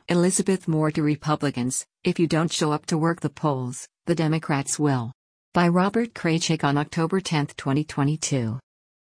Elizabeth Moore to Republicans: if you don't show up to work the polls, the Democrats will. By Robert Kraychik on October 10, 2022.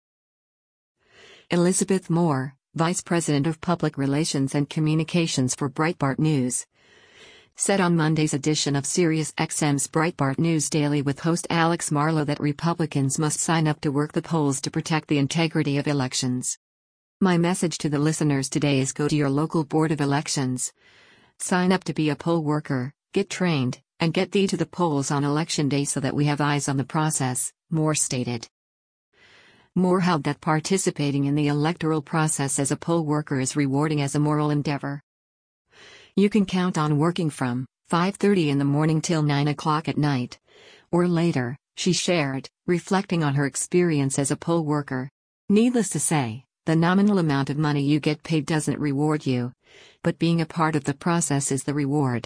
Elizabeth Moore, Vice President of Public Relations and Communications for Breitbart News, said on Monday's edition of SiriusXM's Breitbart News Daily with host Alex Marlow that Republicans must sign up to work the polls to protect the integrity of elections. My message to the listeners today is: go to your local board of elections. Sign up to be a poll worker, get trained, and get thee to the polls on election day so that we have eyes on the process, Moore stated. Moore held that participating in the electoral process as a poll worker is rewarding as a moral endeavor. You can count on working from 5:30 in the morning till 9 o'clock at night, or later, she shared, reflecting on her experience as a poll worker. Needless to say, the nominal amount of money you get paid doesn't reward you, but being a part of the process is the reward.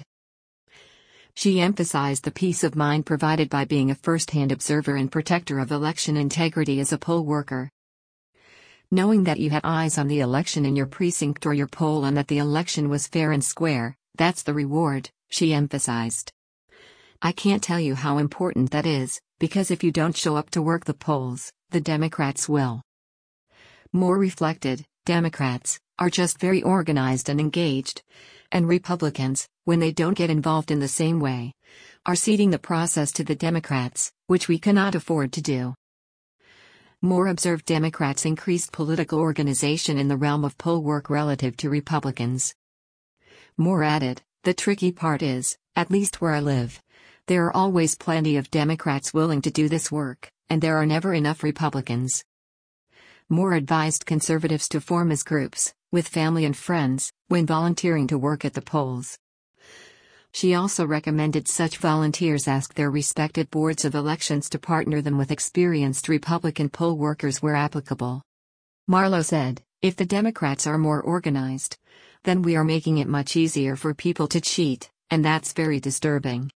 She emphasized the peace of mind provided by being a first-hand observer and protector of election integrity as a poll worker. Knowing that you had eyes on the election in your precinct or your poll and that the election was fair and square, that's the reward, she emphasized. I can't tell you how important that is, because if you don't show up to work the polls, the Democrats will. Moore reflected, Democrats are just very organized and engaged, and Republicans, when they don't get involved in the same way, are ceding the process to the Democrats, which we cannot afford to do. Moore observed Democrats' increased political organization in the realm of poll work relative to Republicans. Moore added, the tricky part is, at least where I live, there are always plenty of Democrats willing to do this work, and there are never enough Republicans. Moore advised conservatives to form as groups, with family and friends, when volunteering to work at the polls. She also recommended such volunteers ask their respective boards of elections to partner them with experienced Republican poll workers where applicable. Marlow said, if the Democrats are more organized, then we are making it much easier for people to cheat, and that's very disturbing.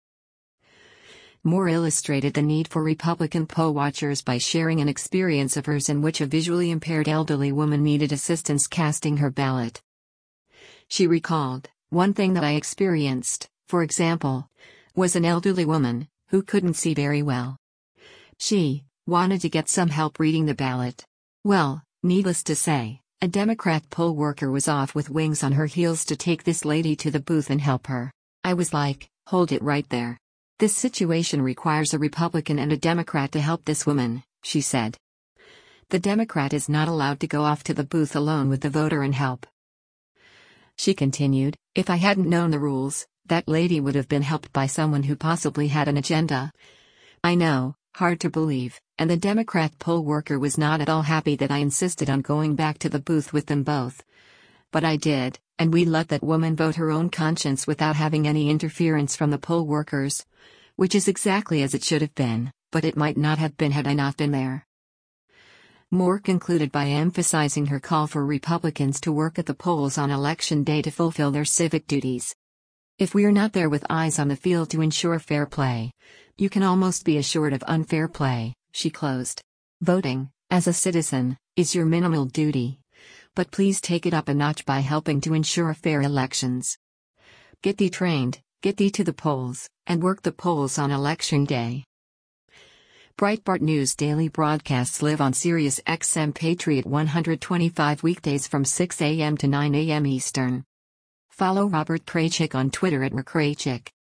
Moore illustrated the need for Republican poll watchers by sharing an experience of hers in which a visually impaired elderly woman needed assistance casting her ballot. She recalled, one thing that I experienced, for example, was an elderly woman who couldn't see very well. She wanted to get some help reading the ballot. Well, needless to say, a Democrat poll worker was off with wings on her heels to take this lady to the booth and help her. I was like, hold it right there. This situation requires a Republican and a Democrat to help this woman, she said. The Democrat is not allowed to go off to the booth alone with the voter and help. She continued, if I hadn't known the rules, that lady would have been helped by someone who possibly had an agenda. I know, hard to believe, and the Democrat poll worker was not at all happy that I insisted on going back to the booth with them both. But I did, and we let that woman vote her own conscience without having any interference from the poll workers. Which is exactly as it should have been, but it might not have been had I not been there. Moore concluded by emphasizing her call for Republicans to work at the polls on election day to fulfill their civic duties. If we are not there with eyes on the field to ensure fair play, you can almost be assured of unfair play, she closed. Voting, as a citizen, is your minimal duty. But please take it up a notch by helping to ensure fair elections. Get thee trained, get thee to the polls, and work the polls on election day. Breitbart News Daily broadcasts live on SiriusXM Patriot 125 weekdays from 6 a.m. to 9 a.m. Eastern. Follow Robert Kraychik on Twitter @RKraychik.